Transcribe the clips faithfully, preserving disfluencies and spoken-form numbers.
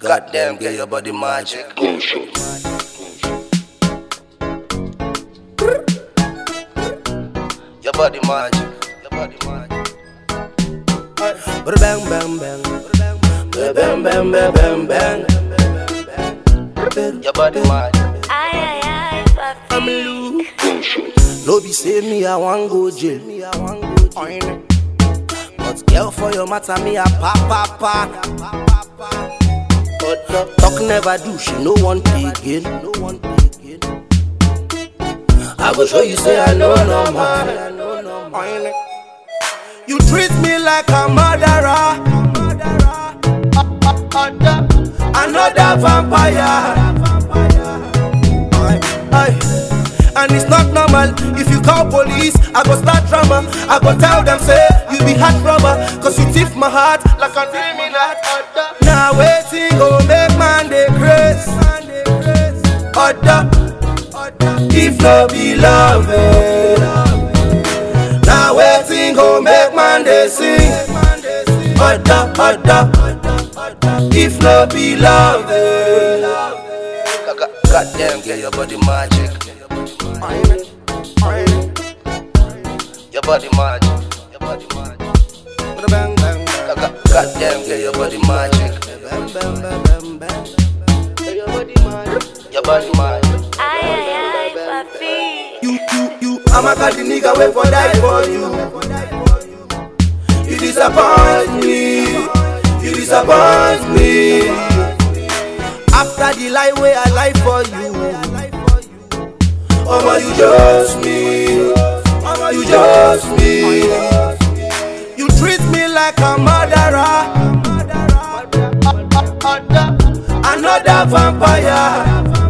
Goddamn, get your body magic. Your body magic. Your body magic. Bang bang bang. Bang bang bang bang bang. Your body magic. Aye aye aye, I'm Lou. No be say me I want go jail. Me I want go jail. But girl for your matter me a pa pa pa. But talk never do, she no one pay again. No one pay again. I go show you say I know no man. You treat me like a murderer. Another vampire. Aye. And it's not normal. If you call police, I go start drama. I go tell them say you be heart robber, cause you thief my heart like a criminal. Now waiting go make man dey craze. Other, if no be love. Now waiting go make man dey sing. Other, other, if no be love. Goddamn, get your body magic. Your body magic. Your body magic. Bang bang. Goddamn, get your body magic. Bang bang bang bang bang. Your body magic. Your body magic. aye aye aye, papi. You you you, I'm a got the nigga wait for die for you. You disappoint me. You disappoint me. After the lie way I lie for you. Oh my, you just me. Oh my, you just me. You treat me like a murderer. Another vampire.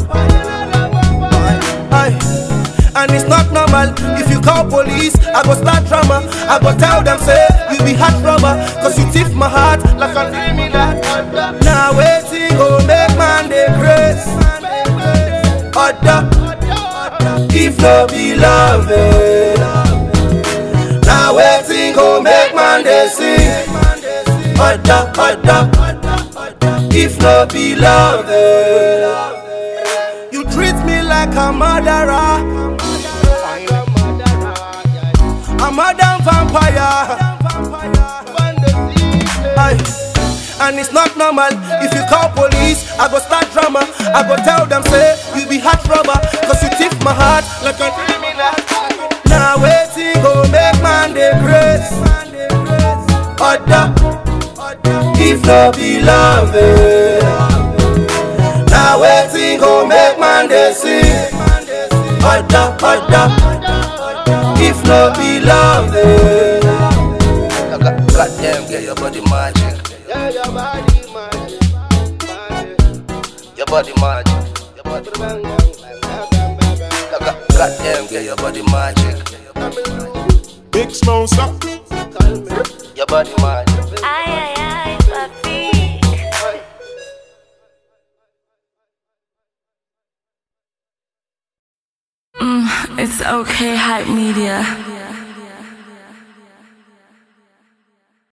Aye. And it's not normal. If you call police, I go start drama. I go tell them say you be heart robber, cause you thief my heart like a criminal. Now waiting go make man dey craze. Other, if no be love. Now waiting go make man dey sing. Other, other, if no be love. You treat me like a murderer. A modern vampire. Aye. And it's not normal. If you call police, I go start drama. I go tell them say you be heart robber, cause you thief my heart like a criminal. Now waiting go make man dey craze. Other, if no be love. Now waiting go make man dey sing. Other, other, if no be love. Goddamn, get your body magic. Yeah, your body magic. Your body magic. Your body magic. Goddamn, get your body magic. Big sponsor. Your body magic. Aye aye aye, papi. Mm, it's okay, Hype Media.